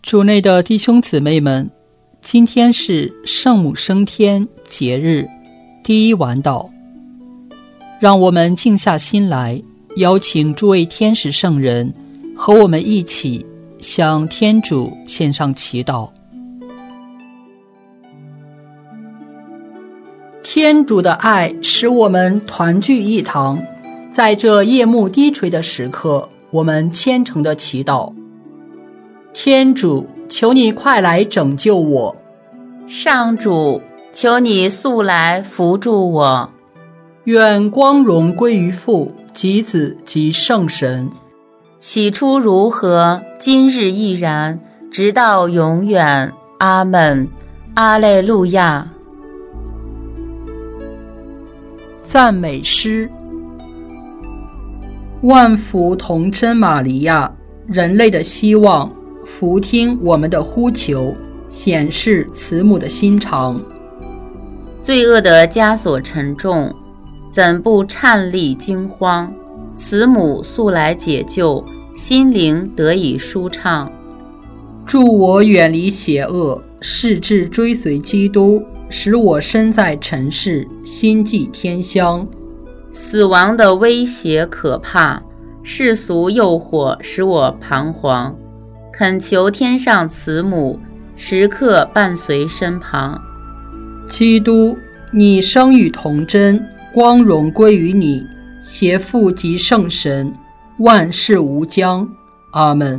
主内的弟兄姊妹们，今天是圣母升天节日第一晚祷，让我们静下心来，邀请诸位天使圣人和我们一起向天主献上祈祷。天主的爱使我们团聚一堂，在这夜幕低垂的时刻，我们虔诚的祈祷。天主，求你快来拯救我。 上主，求你速来扶助我。 愿光荣归于父及子及圣神。 起初如何，今日亦然，直到永远。阿们。阿肋路亚。 赞美诗。万福童真玛利亚，人类的希望，俯听我们的呼求，显示慈母的心肠。 罪恶的枷锁沉重，怎不颤栗惊慌？慈母速来解救，心灵得以舒畅。 助我远离邪恶，誓志追随基督，使我身在尘世，心系天乡。 死亡的威胁可怕，世俗诱惑使我彷徨，恳求天上慈母时刻伴随身旁。 基督，你生与童真，光荣归于你，携父及圣神，万事无疆。阿们。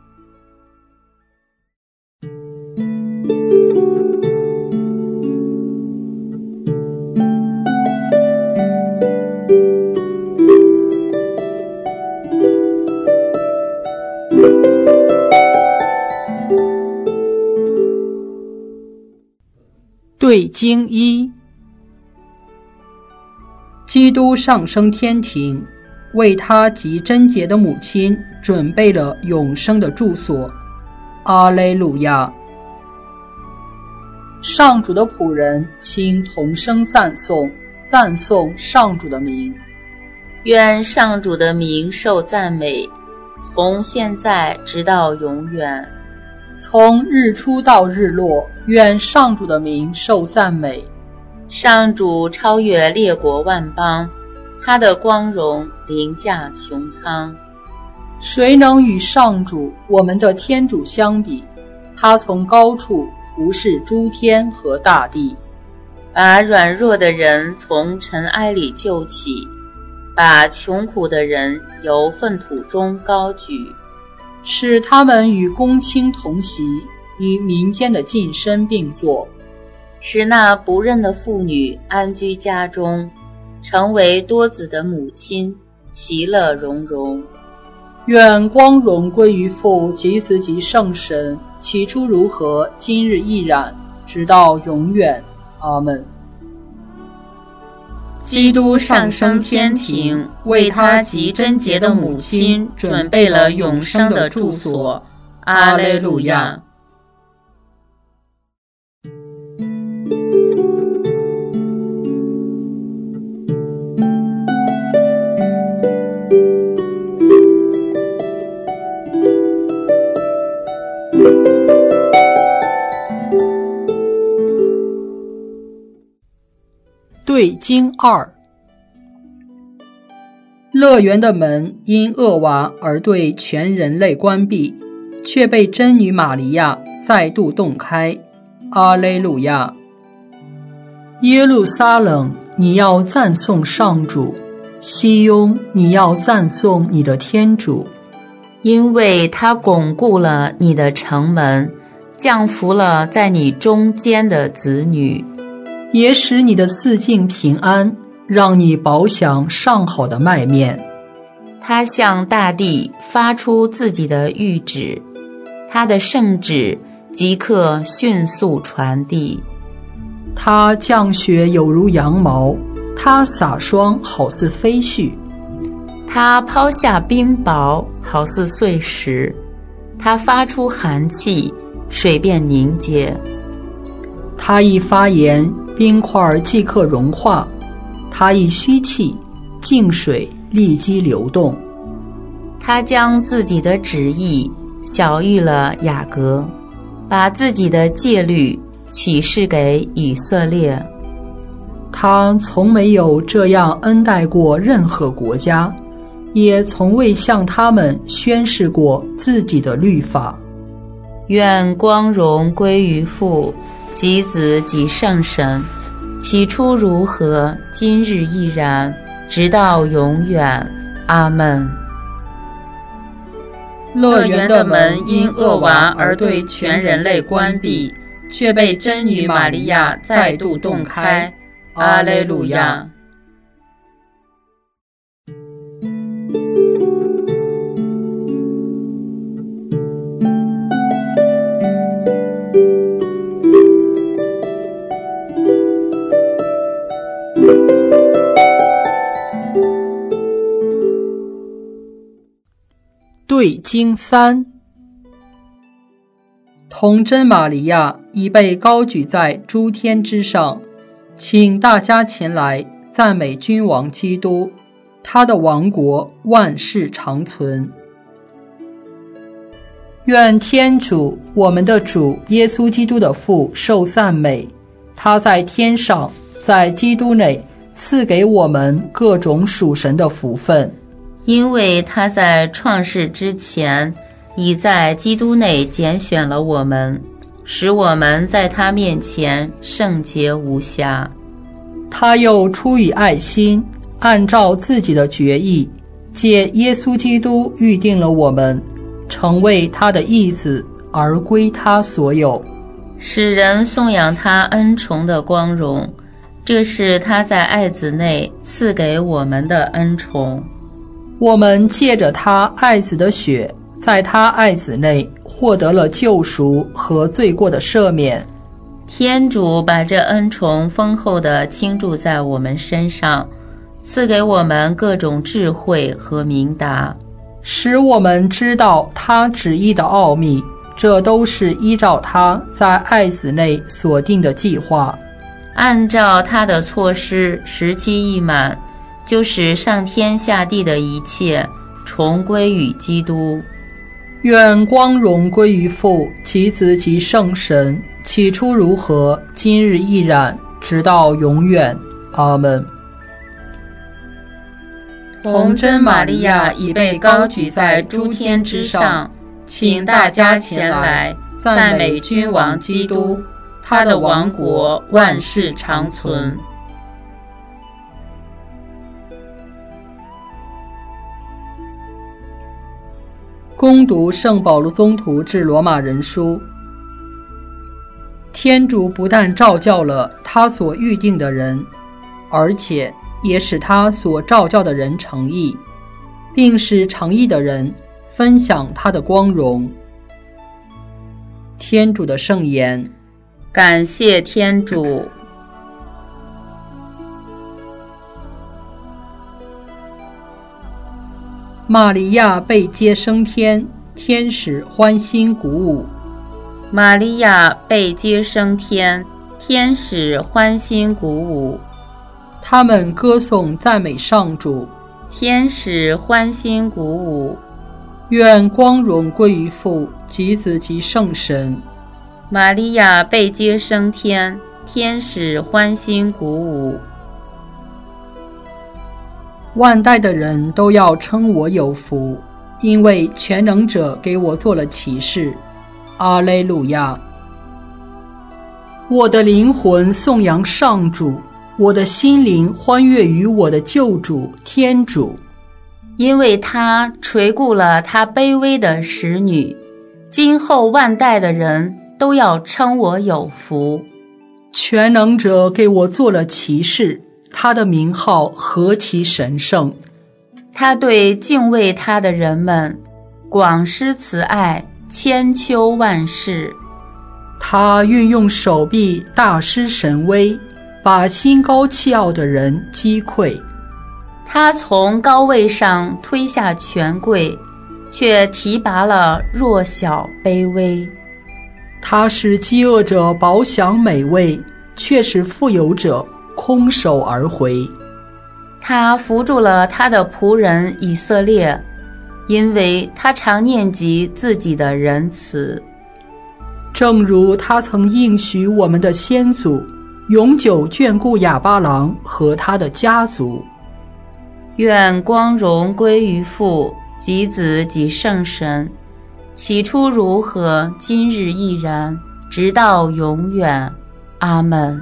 对经一。基督上升天庭，为他极贞洁的母亲准备了永生的住所。阿肋路亚。上主的仆人，请同声赞颂，赞颂上主的名。 愿上主的名受赞美，从现在直到永远。 从日出到日落，愿上主的名受赞美。 上主超越列国万邦，他的光荣凌驾穹苍。 谁能与上主我们的天主相比？他从高处俯视诸天和大地， 把软弱的人从尘埃里救起，把穷苦的人由粪土中高举， 使他们与公卿同席，与民间的近身并坐， 使那不认的妇女安居家中，成为多子的母亲，其乐融融。 愿光荣归于父及子及圣神，起初如何，今日亦然，直到永远。阿们。 基督上升天庭，为他极贞洁的母亲准备了永生的住所。阿肋路亚。 对经二。乐园的门因厄娃而对全人类关闭，却被真女玛利亚再度洞开。阿肋路亚。耶路撒冷，你要赞颂上主；西雍，你要赞颂你的天主， 因为他巩固了你的城门，降服了在你中间的子女， 也使你的四境平安，让你饱享上好的麦面。 他向大地发出自己的谕旨，他的圣旨即刻迅速传递。 他降雪有如羊毛，他洒霜好似飞絮， 他抛下冰雹好似碎石，他发出寒气，水便凝结。 他一发言，冰块即刻融化，他一吁气，静水立即流动。 他将自己的旨意晓谕了雅各，把自己的戒律启示给以色列。 他从没有这样恩待过任何国家，也从未向他们宣示过自己的律法。 愿光荣归于父及子及圣神，起初如何，今日亦然，直到永远。阿们。 乐园的门因厄娃而对全人类关闭，却被真女玛利亚再度洞开。阿肋路亚。对经3，童真玛利亚已被高举在诸天之上，请大家前来赞美君王基督，他的王国万世长存。愿天主，我们的主耶稣基督的父受赞美，他在天上，在基督内赐给我们各种属神的福分。 因为他在创世之前，已在基督内拣选了我们，使我们在他面前圣洁无瑕。 他又出于爱心，按照自己的决意，借耶稣基督预定了我们，成为他的义子，而归他所有， 使人颂扬他恩宠的光荣。这是他在爱子内赐给我们的恩宠。 我们借着他爱子的血，在他爱子内获得了救赎和罪过的赦免。 天主把这恩宠丰厚地倾注在我们身上，赐给我们各种智慧和明达， 使我们知道他旨意的奥秘，这都是依照他在爱子内所定的计划， 按照他的措施，时期一满，就使上天下地的一切重归于基督。 愿光荣归于父及子及圣神，起初如何，今日亦然，直到永远。阿们。童真玛利亚已被高举在诸天之上，请大家前来赞美君王基督，他的王国万世长存。恭读圣保禄宗徒致罗马人书。天主不但召叫了他所预定的人，而且也使他所召叫的人成义，并使成义的人分享他的光荣。天主的圣言。 感谢天主。 玛利亚被接升天，天使欢欣鼓舞。 玛利亚被接升天，天使欢欣鼓舞。 他们歌颂赞美上主， 天使欢欣鼓舞。 愿光荣归于父及子及圣神。 玛利亚被接升天，天使欢欣鼓舞。 万代的人都要称我有福，因为全能者给我做了启示。阿肋路亚。我的灵魂颂扬上主，我的心灵欢悦于我的救主天主， 因为他垂顾了他卑微的使女，今后万代的人都要称我有福。 全能者给我做了启示，他的名号何其神圣！ 他对敬畏他的人们广施慈爱，千秋万世。 他运用手臂大施神威，把心高气傲的人击溃。 他从高位上推下权贵，却提拔了弱小卑微。 他使饥饿者饱享美味，却使富有者空手而回。 他扶助了他的仆人以色列， 因为他常念及自己的仁慈， 正如他曾应许我们的先祖，永久眷顾亚巴郎和他的家族。 愿光荣归于父及子及圣神，起初如何，今日亦然，直到永远。阿们。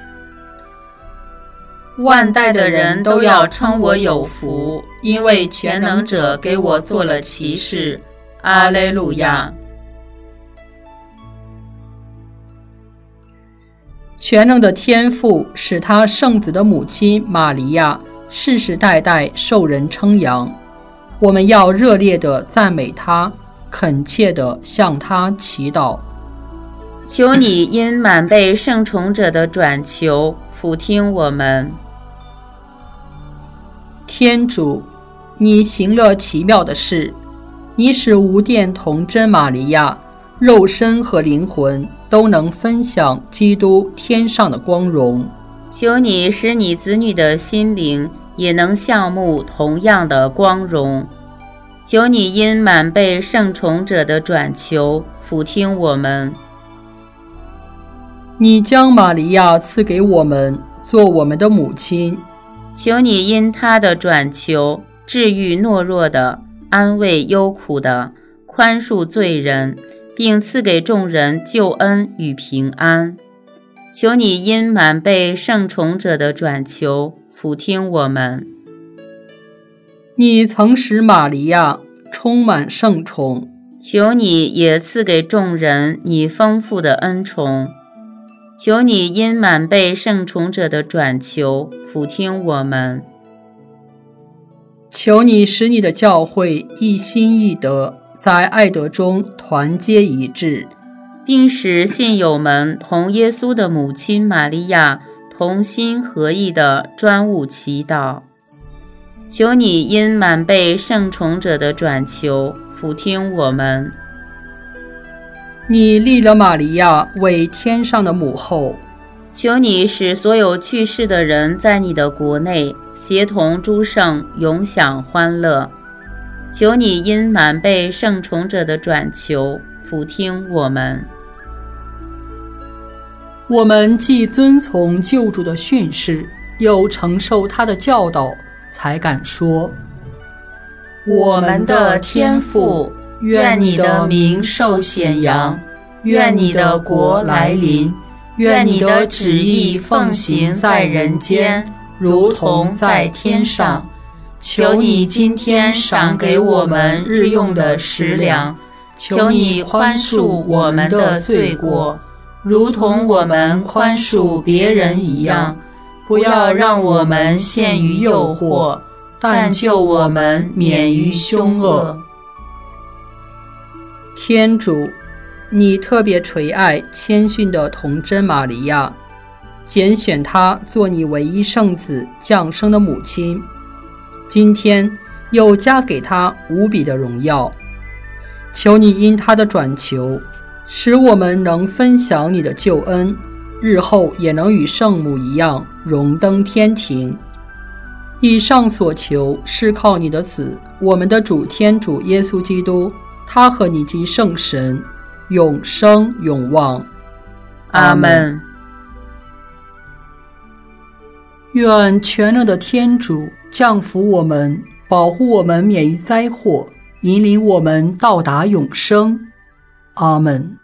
万代的人都要称我有福，因为全能者给我做了奇事。阿肋路亚。 全能的天父使他圣子的母亲玛利亚世世代代受人称扬，我们要热烈地赞美他，恳切地向他祈祷。 求你因满被圣宠者的转求俯听我们。 天主，你行了奇妙的事，你使无玷童真玛利亚肉身和灵魂都能分享基督天上的光荣。 求你使你子女的心灵也能项目同样的光荣。求你因满被圣宠者的转求俯听我们。 你将玛利亚赐给我们，做我们的母亲。 求你因她的转求治愈懦弱的，安慰忧苦的，宽恕罪人，并赐给众人救恩与平安。求你因满被圣宠者的转求俯听我们。 你曾使玛利亚充满圣宠， 求你也赐给众人你丰富的恩宠。求你因满被圣宠者的转求俯听我们。 求你使你的教会一心一德，在爱德中团结一致， 并使信友们同耶稣的母亲玛利亚同心合意地专务祈祷。求你因满被圣宠者的转求俯听我们。 你立了玛利亚为天上的母后， 求你使所有去世的人在你的国内协同诸圣永享欢乐。求你因满被圣宠者的转求俯听我们。 我们既遵从救主的训示，又承受他的教导，才敢说： 我们的天父，愿你的名受显扬，愿你的国来临，愿你的旨意奉行在人间，如同在天上。求你今天赏给我们日用的食粮，求你宽恕我们的罪过，如同我们宽恕别人一样。不要让我们陷于诱惑，但救我们免于凶恶。 天主，你特别垂爱谦逊的童真玛利亚，拣选她做你唯一圣子降生的母亲，今天又加给她无比的荣耀。求你因她的转求，使我们能分享你的救恩，日后也能与圣母一样荣登天庭。以上所求是靠你的子，我们的主天主耶稣基督，他和你及圣神永生永望。 阿们。 愿全能的天主降福我们，保护我们免于灾祸，引领我们到达永生。阿们。